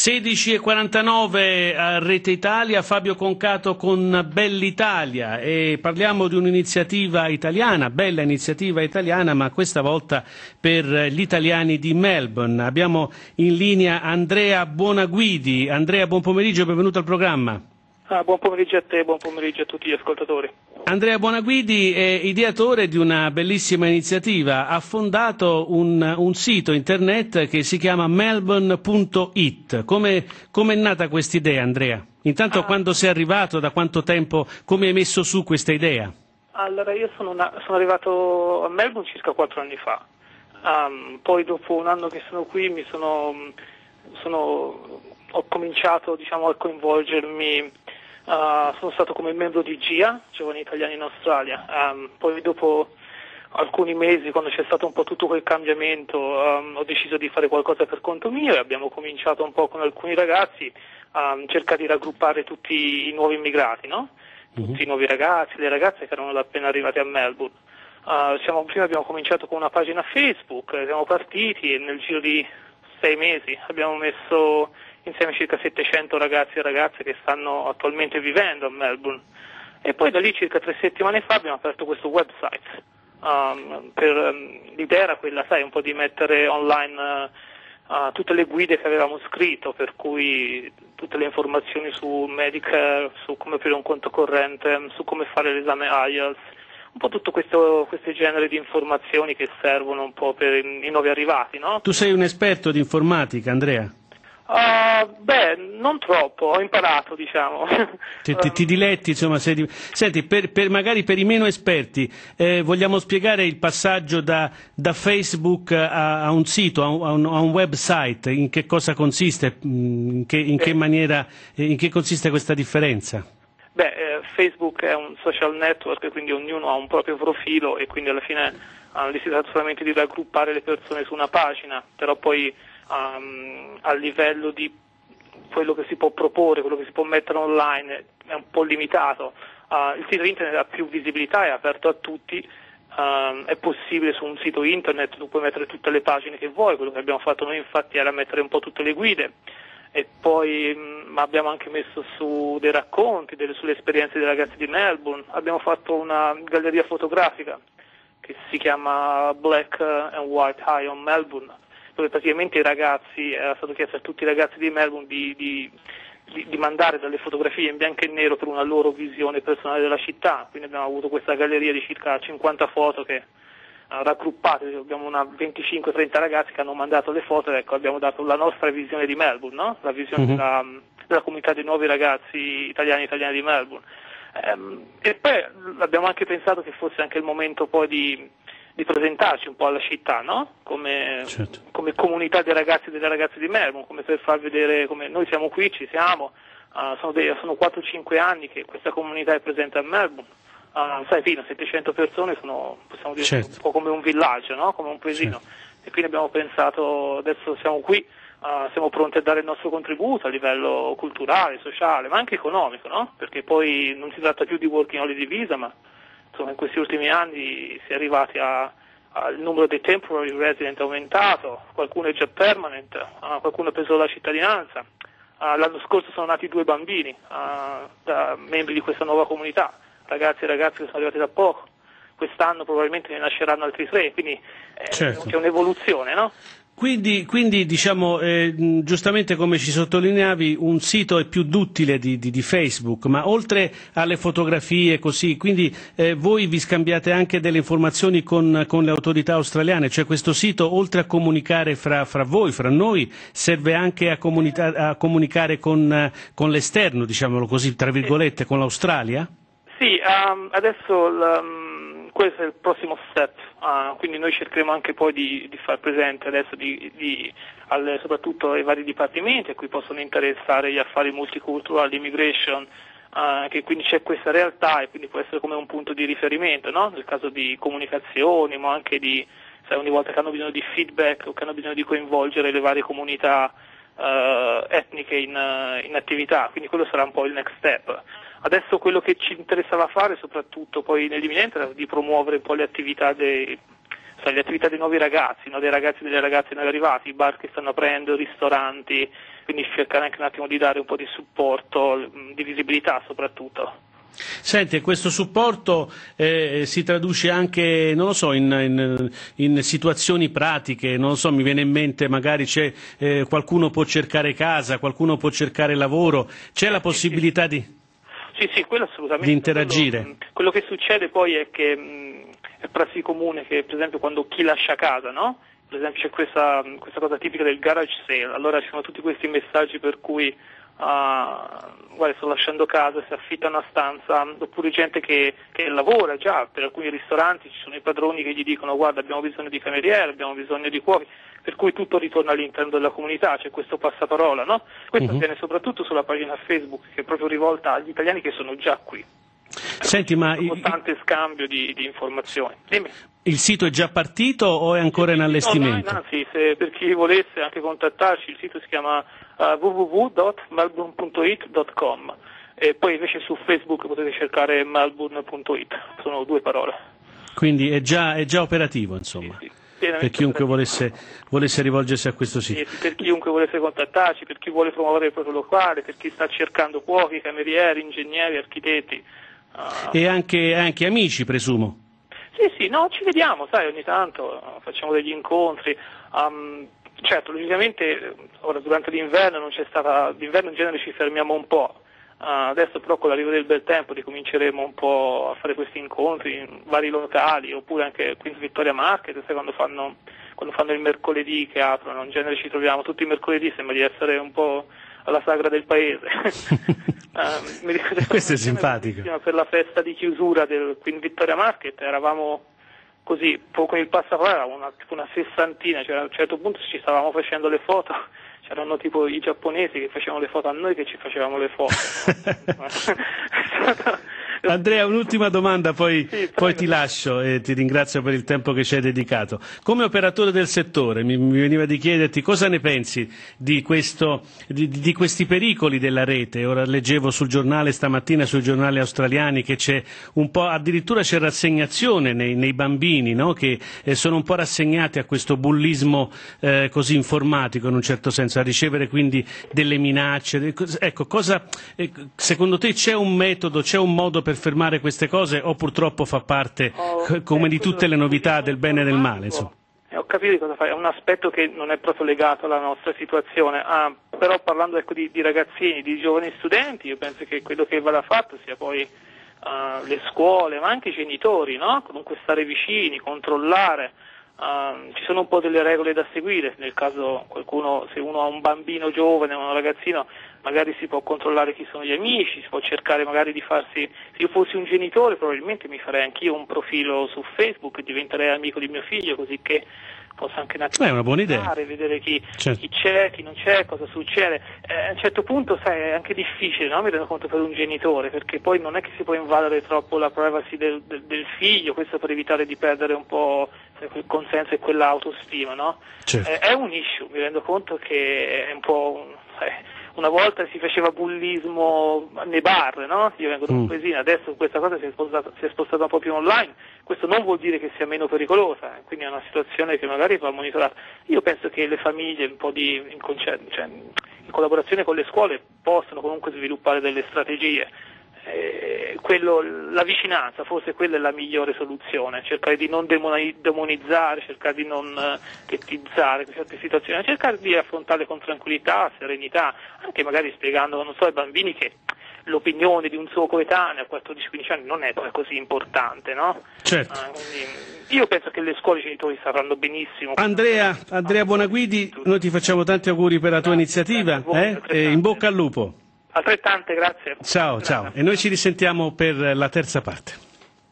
16:49 a Rete Italia, Fabio Concato con Bell'Italia, e parliamo di un'iniziativa italiana, bella iniziativa italiana, ma questa volta per gli italiani di Melbourne. Abbiamo in linea Andrea Buonaguidi. Andrea, buon pomeriggio e benvenuto al programma. Buon pomeriggio a te, buon pomeriggio a tutti gli ascoltatori. Andrea Buonaguidi è ideatore di una bellissima iniziativa, ha fondato un sito internet che si chiama melbourne.it. Come è nata questa idea, Andrea? Intanto quando sei arrivato, da quanto tempo, come hai messo su questa idea? Allora, io sono arrivato a Melbourne circa 4 anni fa, poi dopo un anno che sono qui ho cominciato a coinvolgermi. Sono stato come membro di GIA, Giovani Italiani in Australia, poi dopo alcuni mesi, quando c'è stato un po' tutto quel cambiamento, ho deciso di fare qualcosa per conto mio e abbiamo cominciato un po' con alcuni ragazzi a cercare di raggruppare tutti i nuovi immigrati, no? Tutti i nuovi ragazzi, le ragazze che erano appena arrivate a Melbourne. Prima abbiamo cominciato con una pagina Facebook, siamo partiti e nel giro di 6 mesi abbiamo messo insieme circa 700 ragazzi e ragazze che stanno attualmente vivendo a Melbourne, e poi da lì circa 3 settimane fa abbiamo aperto questo website. L'idea era quella, un po' di mettere online tutte le guide che avevamo scritto, per cui tutte le informazioni su Medicare, su come aprire un conto corrente, su come fare l'esame IELTS, un po' tutto questo genere di informazioni che servono un po' per i nuovi arrivati, no? Tu sei un esperto di informatica, Andrea? Non troppo, ho imparato, diciamo. Ti diletti, insomma. Senti, magari per i meno esperti, vogliamo spiegare il passaggio da Facebook a un sito, a un website, in che cosa consiste, in che maniera, in che consiste questa differenza? Facebook è un social network, quindi ognuno ha un proprio profilo e quindi alla fine si tratta solamente di raggruppare le persone su una pagina, però poi a livello di quello che si può proporre, quello che si può mettere online è un po' limitato. Il sito internet ha più visibilità, è aperto a tutti, è possibile su un sito internet, tu puoi mettere tutte le pagine che vuoi. Quello che abbiamo fatto noi infatti era mettere un po' tutte le guide, e poi abbiamo anche messo su dei racconti sulle esperienze dei ragazzi di Melbourne. Abbiamo fatto una galleria fotografica che si chiama Black and White Eye on Melbourne, dove praticamente era stato chiesto a tutti i ragazzi di Melbourne di mandare delle fotografie in bianco e nero per una loro visione personale della città. Quindi abbiamo avuto questa galleria di circa 50 foto che raggruppate, abbiamo una 25-30 ragazzi che hanno mandato le foto, e ecco, abbiamo dato la nostra visione di Melbourne, no? La visione della comunità dei nuovi ragazzi italiani di Melbourne. E poi abbiamo anche pensato che fosse anche il momento poi di presentarci un po' alla città, no? Come comunità dei ragazzi e delle ragazze di Melbourne, come per far vedere come noi siamo qui, ci siamo, sono 4-5 anni che questa comunità è presente a Melbourne. Fino a 700 persone possiamo dire un po' come un villaggio, no? Come un paesino. E quindi abbiamo pensato, adesso siamo qui, siamo pronti a dare il nostro contributo a livello culturale, sociale, ma anche economico, no? Perché poi non si tratta più di working holiday visa, ma insomma in questi ultimi anni si è arrivati il numero dei temporary resident è aumentato, qualcuno è già permanent, qualcuno ha preso la cittadinanza. L'anno scorso sono nati 2 bambini da membri di questa nuova comunità, ragazzi e ragazze che sono arrivati da poco. Quest'anno probabilmente ne nasceranno altri 3, quindi c'è un'evoluzione, no? Quindi diciamo, giustamente come ci sottolineavi, un sito è più duttile di Facebook, ma oltre alle fotografie così, quindi voi vi scambiate anche delle informazioni con le autorità australiane, cioè questo sito oltre a comunicare fra voi, fra noi, serve anche a comunicare con l'esterno, diciamolo così, tra virgolette, con l'Australia? Sì, adesso questo è il prossimo step, quindi noi cercheremo anche poi di far presente adesso soprattutto ai vari dipartimenti a cui possono interessare gli affari multiculturali, immigration, che quindi c'è questa realtà e quindi può essere come un punto di riferimento, no? Nel caso di comunicazioni, ma anche ogni volta che hanno bisogno di feedback o che hanno bisogno di coinvolgere le varie comunità etniche in attività, quindi quello sarà un po' il next step. Adesso quello che ci interessava fare, soprattutto poi nell'imminente, era di promuovere un po' le attività dei nuovi ragazzi, no? Dei ragazzi e delle ragazze nuovi arrivati, i bar che stanno aprendo, ristoranti, quindi cercare anche un attimo di dare un po' di supporto, di visibilità soprattutto. Senti, questo supporto si traduce anche, non lo so, in situazioni pratiche, non lo so, mi viene in mente magari qualcuno può cercare casa, qualcuno può cercare lavoro, c'è la possibilità di quello assolutamente. Di interagire. Quello che succede poi è che è prassi comune che per esempio quando chi lascia casa, no? Per esempio c'è questa cosa tipica del garage sale, allora ci sono tutti questi messaggi per cui guarda, sto lasciando casa, si affitta una stanza, oppure gente che lavora già, per alcuni ristoranti ci sono i padroni che gli dicono guarda abbiamo bisogno di cameriere, abbiamo bisogno di cuochi, per cui tutto ritorna all'interno della comunità, c'è questo passaparola, no? Questo avviene soprattutto sulla pagina Facebook che è proprio rivolta agli italiani che sono già qui. Senti, ma un costante scambio di informazioni. Dimmi. Il sito è già partito o è ancora in allestimento? No, anzi, per chi volesse anche contattarci, il sito si chiama www.melbourne.it.com e poi invece su Facebook potete cercare melbourne.it, sono 2 parole. Quindi è già operativo, insomma. Sì, per chiunque volesse rivolgersi a questo sito. Sì, per chiunque volesse contattarci, per chi vuole promuovere il proprio locale, per chi sta cercando cuochi, camerieri, ingegneri, architetti. E anche amici, presumo. Sì, no, ci vediamo, sai, ogni tanto facciamo degli incontri. Certo, logicamente ora durante l'inverno d'inverno in genere ci fermiamo un po'. Adesso però con l'arrivo del bel tempo ricominceremo un po' a fare questi incontri in vari locali, oppure anche qui in Vittoria Market, sai, quando fanno il mercoledì che aprono, in genere ci troviamo tutti i mercoledì, sembra di essere un po' alla sagra del paese. Questo è simpatico. Per la festa di chiusura qui in Vittoria Market eravamo così, con il passaparola, tipo una sessantina, cioè a un certo punto ci stavamo facendo le foto, c'erano tipo i giapponesi che facevano le foto a noi che ci facevamo le foto. Andrea, un'ultima domanda, poi ti lascio e ti ringrazio per il tempo che ci hai dedicato. Come operatore del settore mi veniva di chiederti cosa ne pensi di questi pericoli della rete. Ora leggevo sul giornale stamattina, sui giornali australiani, che c'è un po', addirittura c'è rassegnazione nei bambini, no? Che sono un po' rassegnati a questo bullismo così informatico in un certo senso, a ricevere quindi delle minacce. Ecco, secondo te c'è un metodo, c'è un modo per fermare queste cose o purtroppo fa parte come di tutte le novità del bene e del male? Insomma. Ho capito cosa fai, è un aspetto che non è proprio legato alla nostra situazione, però parlando di ragazzini, di giovani studenti, io penso che quello che vada fatto sia poi le scuole, ma anche i genitori, no? Comunque stare vicini, controllare. Ci sono un po' delle regole da seguire, nel caso se uno ha un bambino giovane, un ragazzino, magari si può controllare chi sono gli amici, si può cercare magari di farsi, se io fossi un genitore probabilmente mi farei anch'io un profilo su Facebook e diventerei amico di mio figlio, così che posso anche un attimo è una buona idea, vedere chi c'è, chi non c'è, cosa succede. A un certo punto sai, è anche difficile, no? Mi rendo conto per un genitore, perché poi non è che si può invadere troppo la privacy del figlio, questo per evitare di perdere un po' quel consenso e quell'autostima, no? Certo. È un issue, mi rendo conto che è un po' una volta si faceva bullismo nei bar, no? Io vengo da un paesino, adesso questa cosa si è spostata un po' più online, questo non vuol dire che sia meno pericolosa, quindi è una situazione che magari va monitorata. Io penso che le famiglie un po' in collaborazione con le scuole possono comunque sviluppare delle strategie. La vicinanza, forse quella è la migliore soluzione, cercare di non demonizzare, cercare di non ghettizzare certe situazioni, cercare di affrontarle con tranquillità, serenità, anche magari spiegando, non so, ai bambini che l'opinione di un suo coetaneo a 14-15 anni non è così importante, no? Certo. Io penso che le scuole e i genitori sapranno benissimo. Andrea Bonaguidi, noi ti facciamo tanti auguri per la tua iniziativa, e in bocca al lupo. Altrettante, grazie. Ciao. E noi ci risentiamo per la terza parte.